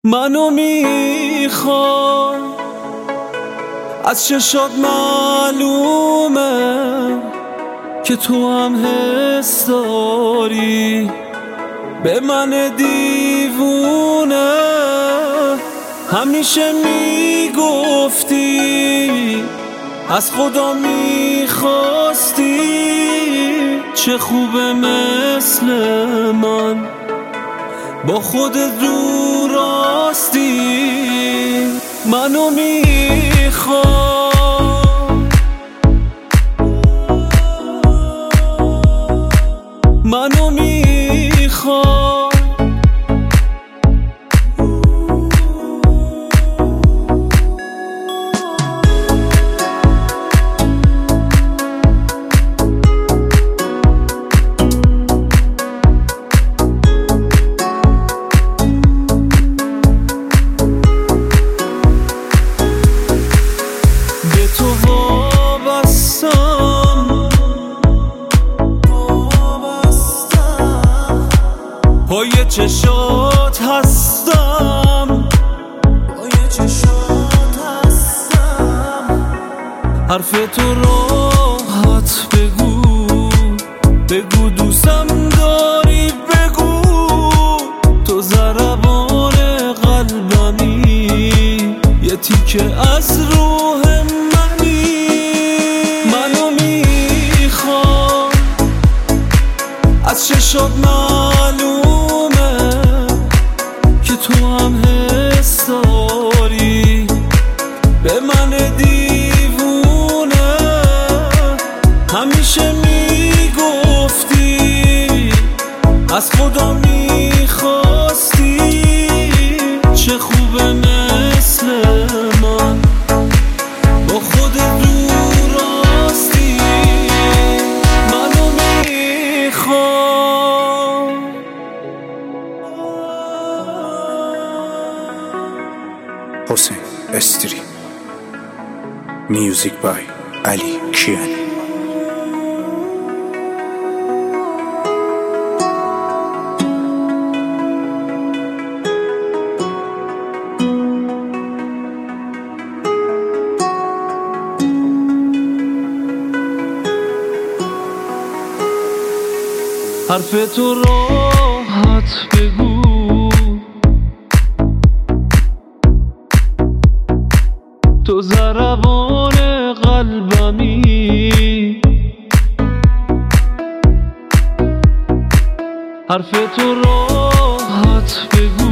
منو میخوای، از چشات معلومه که تو هم حس داری به من دیوونه. همیشه میگفتی از خدا میخواستی، چه خوبه مثل من با خودت رو راستی. منو میخوای، منو میخوای، به تو وابستم، پای چشات هستم، حرف تو راحت بگو، بگو دوستم داری، بگو تو ضربان قلبمی، یه تیکه از روح منی. منو میخوای، از چشات معلومه که تو هم حس داری به من دیوونه. همیشه میگفتی از خدا میخواستی، چه خوبه مثل من با خودت رو راستی. منو میخوای، حسین استری. میوزیک بای علی کیانی. حرف تو راحت بگو، تو ضربان قلبمی، حرف تو راحت بگو،